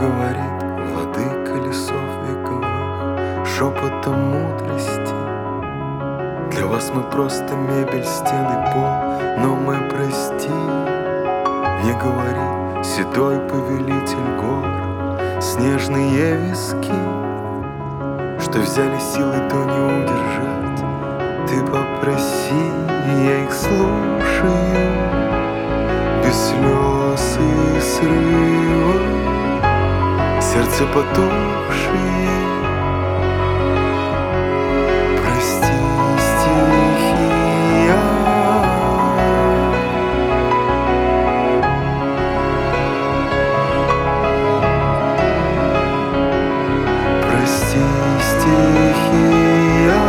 говорит владыка лесов вековых шепотом мудрости. Для вас мы просто мебель, стены, пол, но мы прости. Не говорит седой повелитель гор, снежные виски, что взяли силы, то не удержать. Ты попроси, я их слушаю, без слез и срыва, сердце потухшее. Прости, стихия. Прости, стихия.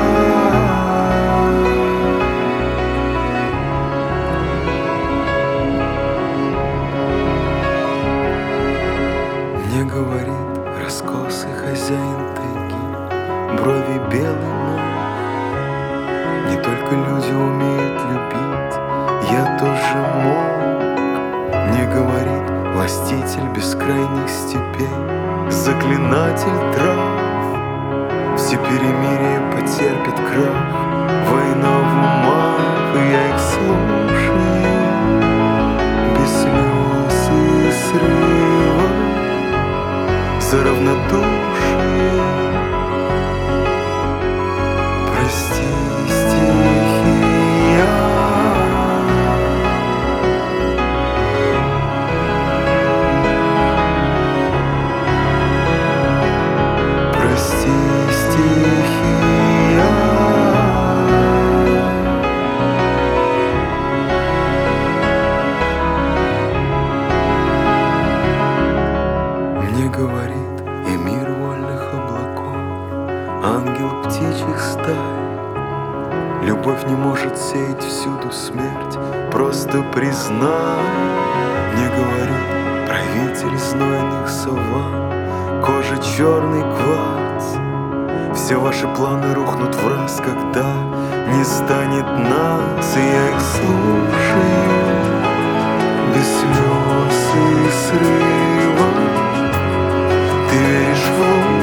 Мне говорит раскосый хозяин тайги, брови белый мох. Не только люди умеют любить, я тоже мог. Мне говорит властитель бескрайних степей, заклинатель трав. Все перемирия потерпят крах, война в умах, и я их слушаю, без слез и срыва, за равнодушие. Прости, стихия. Прости, стихия. Мне говорит эмир вольных облаков, ангел птичьих стай. Любовь не может сеять всюду смерть, просто признай. Мне говорит правитель знойных саван, кожа черный кварц. Все ваши планы рухнут в раз, когда не станет нас, и я их слушаю, без слез и срыва. Ты веришь в луч,